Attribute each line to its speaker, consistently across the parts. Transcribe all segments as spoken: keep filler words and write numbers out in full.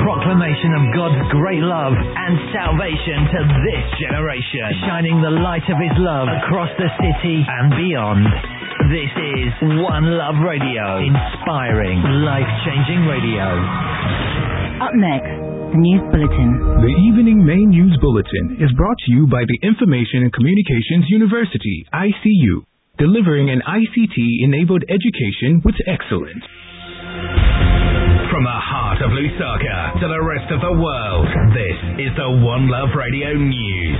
Speaker 1: proclamation of God's great love and salvation to this generation, shining the light of His love across the city and beyond. This is One Love Radio, inspiring, life-changing radio.
Speaker 2: Up next, the News Bulletin.
Speaker 3: The Evening Main News Bulletin is brought to you by the Information and Communications University, I C U, delivering an I C T-enabled education with excellence.
Speaker 1: From the heart of Lusaka to the rest of the world, this is the One Love Radio News.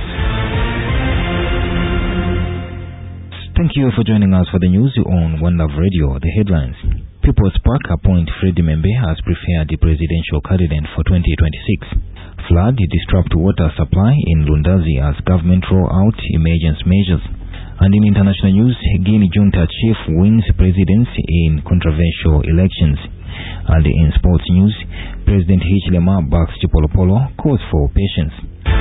Speaker 4: Thank you for joining us for the news on One Love Radio. The headlines. People's Park appoint Freddie Membe as preferred presidential candidate for twenty twenty-six. Flood disrupt water supply in Lundazi as government roll out emergency measures. And in international news, Guinea junta chief wins presidency in controversial elections. And in sports news, President Hichilema backs Chipolo Polo, calls for patience.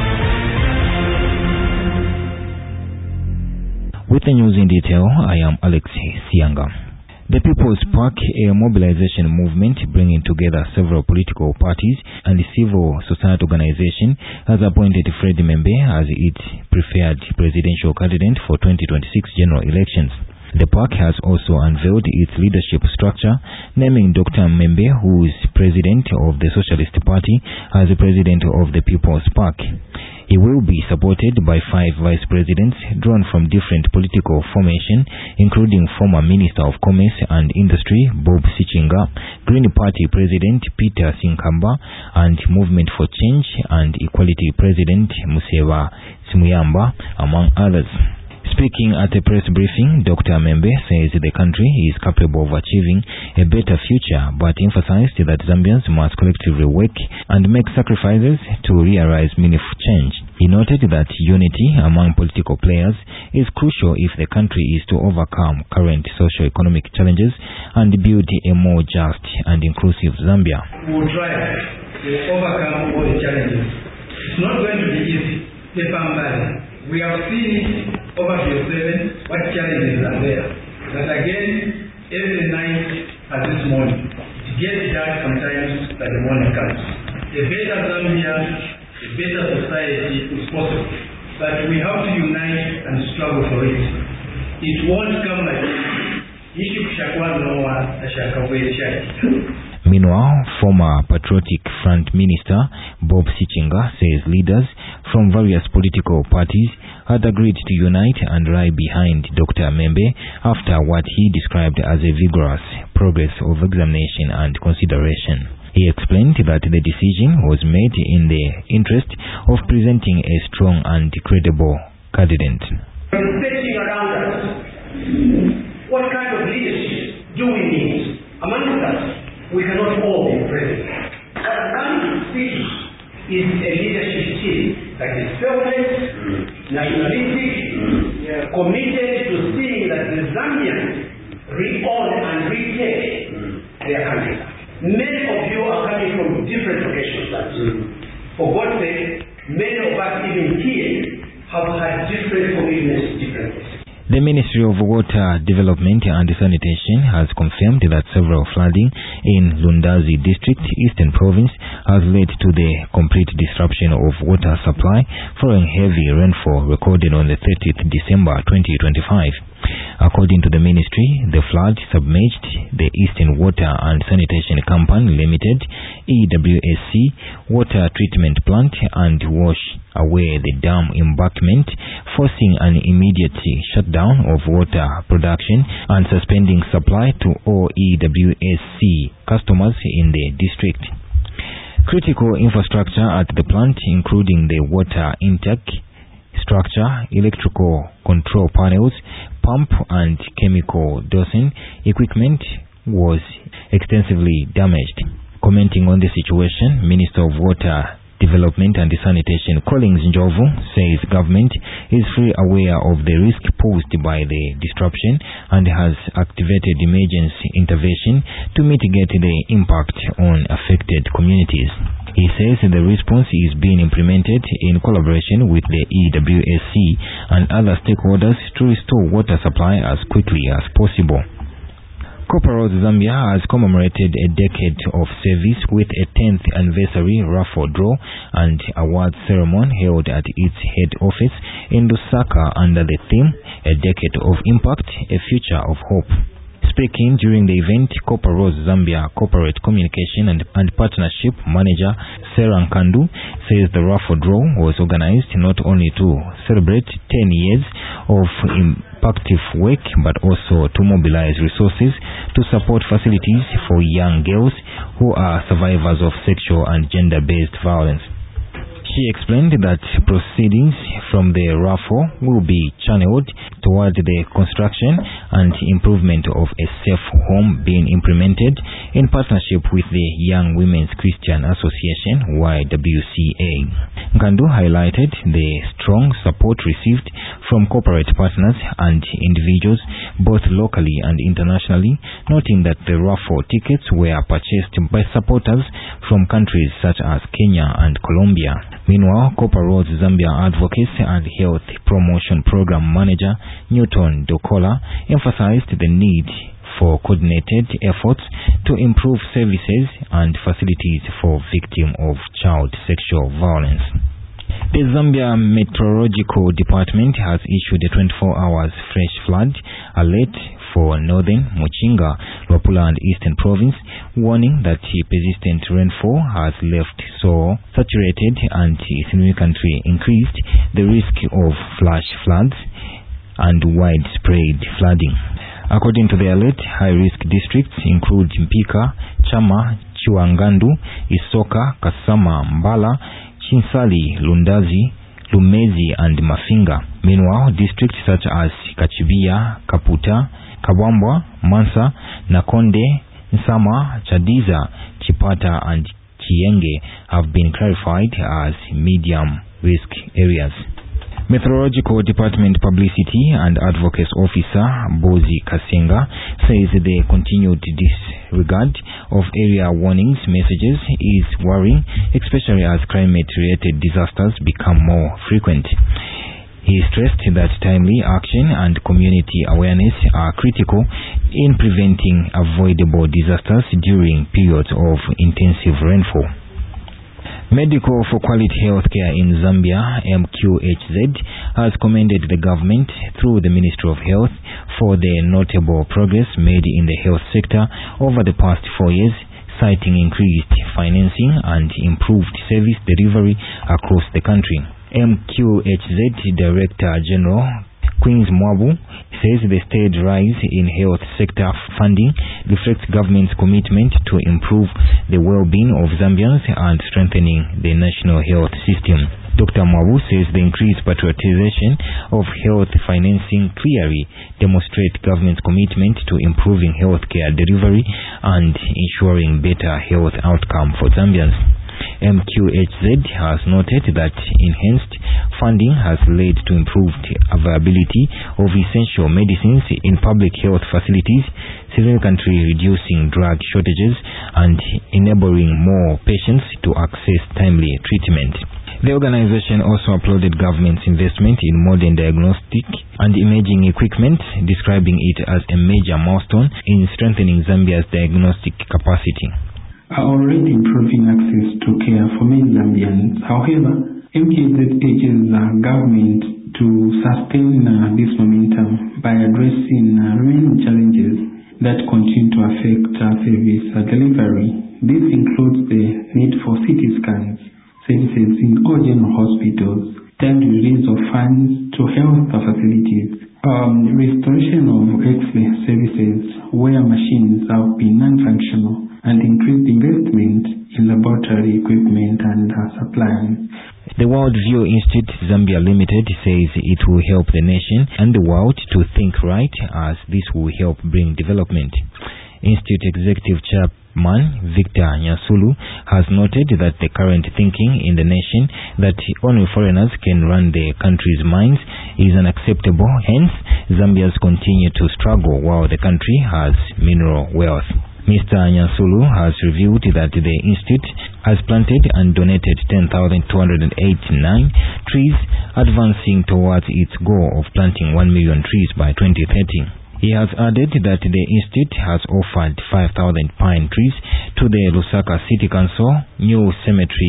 Speaker 4: With the news in detail, I am Alex Sianga. The People's Park, a mobilization movement bringing together several political parties and civil society organizations, has appointed Freddie Membe as its preferred presidential candidate for twenty twenty-six general elections. The park has also unveiled its leadership structure, naming Doctor Membe, who is president of the Socialist Party, as the president of the People's Park. He will be supported by five vice presidents drawn from different political formations, including former Minister of Commerce and Industry Bob Sichinga, Green Party President Peter Sinkamba, and Movement for Change and Equality President Museva Simuyamba, among others. Speaking at a press briefing, Doctor Membe says the country is capable of achieving a better future, but emphasized that Zambians must collectively work and make sacrifices to realize meaningful change. He noted that unity among political players is crucial if the country is to overcome current socio-economic challenges and build a more just and inclusive Zambia.
Speaker 5: We will try to overcome all the challenges. It's not going to be easy. We have seen it over the seven, what challenges are there. But again, every night as this morning, it gets dark sometimes that the morning comes. A better Zambia, a better society is possible. But we have to unite and struggle for it. It won't come like this.
Speaker 4: Meanwhile, former Patriotic Front Minister Bob Sichinga says leaders from various political parties had agreed to unite and rally behind Doctor Membe after what he described as a vigorous progress of examination and consideration. He explained that the decision was made in the interest of presenting a strong and credible candidate.
Speaker 6: Reflecting around us, what kind of leadership do we need among us? We cannot all be president. What I'm seeking is a leadership team that is selfless, nationalistic, yeah, committed to seeing that the Zambians re-own and retake their country. Many of you are coming from different locations. Mm. For God's sake, many of us even here have had different commitments, different places.
Speaker 4: The Ministry of Water Development and Sanitation has confirmed that several flooding in Lundazi District, Eastern Province, has led to the complete disruption of water supply following heavy rainfall recorded on the thirtieth of December twenty twenty-five. According to the ministry, the flood submerged the Eastern Water and Sanitation Company Limited (E W S C) water treatment plant and washed away the dam embankment, forcing an immediate shutdown of water production and suspending supply to all E W S C customers in the district. Critical infrastructure at the plant, including the water intake structure, electrical control panels, pump and chemical dosing equipment, was extensively damaged. Commenting on the situation, Minister of Water Development and Sanitation Collins Njovu says government is fully aware of the risk posed by the disruption and has activated emergency intervention to mitigate the impact on affected communities. He says the response is being implemented in collaboration with the E W S C and other stakeholders to restore water supply as quickly as possible. Copper Road Zambia has commemorated a decade of service with a tenth anniversary raffle draw and awards ceremony held at its head office in Lusaka under the theme, A Decade of Impact, A Future of Hope. Speaking during the event, Copper Road Zambia Corporate Communication and, and Partnership Manager Sarah Nkandu says the raffle draw was organized not only to celebrate ten years of impactful work but also to mobilize resources to support facilities for young girls who are survivors of sexual and gender-based violence. She explained that proceedings from the raffle will be channeled towards the construction and improvement of a safe home being implemented in partnership with the Young Women's Christian Association, Y W C A. Nkandu highlighted the strong support received from corporate partners and individuals both locally and internationally, noting that the raffle tickets were purchased by supporters from countries such as Kenya and Colombia. Meanwhile, Copper Road Zambia Advocacy and Health Promotion Program Manager Newton Dokola emphasized the need for coordinated efforts to improve services and facilities for victims of child sexual violence. The Zambia Meteorological Department has issued a twenty-four hours flash flood alert for northern Muchinga, Luapula and Eastern Province, warning that persistent rainfall has left soil saturated and significantly increased the risk of flash floods and widespread flooding. According to the alert, high-risk districts include Mpika, Chama, Chiwangandu, Isoka, Kasama, Mbala, Chinsali, Lundazi, Lumezi and Mafinga. Meanwhile, districts such as Kachibia, Kaputa, Kabambwa, Mansa, Nakonde, Nsama, Chadiza, Chipata and Chienge have been clarified as medium risk areas. Meteorological Department Publicity and Advocacy Officer Bozi Kasenga says the continued disregard of area warnings messages is worrying, especially as climate-related disasters become more frequent. He stressed that timely action and community awareness are critical in preventing avoidable disasters during periods of intensive rainfall. Medical for Quality Healthcare in Zambia, M Q H Z, has commended the government through the Ministry of Health for the notable progress made in the health sector over the past four years, citing increased financing and improved service delivery across the country. M Q H Z Director General Queens Mwabu says the steady rise in health sector funding reflects government's commitment to improve the well-being of Zambians and strengthening the national health system. Doctor Mwabu says the increased patriotisation of health financing clearly demonstrates government's commitment to improving healthcare delivery and ensuring better health outcome for Zambians. M Q H Z has noted that enhanced funding has led to improved availability of essential medicines in public health facilities, significantly reducing drug shortages and enabling more patients to access timely treatment. The organization also applauded government's investment in modern diagnostic and imaging equipment, describing it as a major milestone in strengthening Zambia's diagnostic capacity.
Speaker 7: Are already improving access to care for many Zambians. However, M K Z urges the government to sustain uh, this momentum by addressing uh, remaining challenges that continue to affect uh, service uh, delivery. This includes the need for C T scans, services in all general hospitals, timely release of funds to health facilities, um, restoration of X-ray services where machines have been non-functional, and increased investment in laboratory equipment and uh, supplies.
Speaker 4: The World View Institute Zambia Limited says it will help the nation and the world to think right, as this will help bring development. Institute Executive Chairman Victor Nyasulu has noted that the current thinking in the nation that only foreigners can run the country's mines is unacceptable. Hence, Zambians continue to struggle while the country has mineral wealth. Mister Nyansulu has revealed that the Institute has planted and donated ten thousand two hundred eighty-nine trees, advancing towards its goal of planting one million trees by twenty thirty. He has added that the institute has offered five thousand pine trees to the Lusaka City Council, new cemetery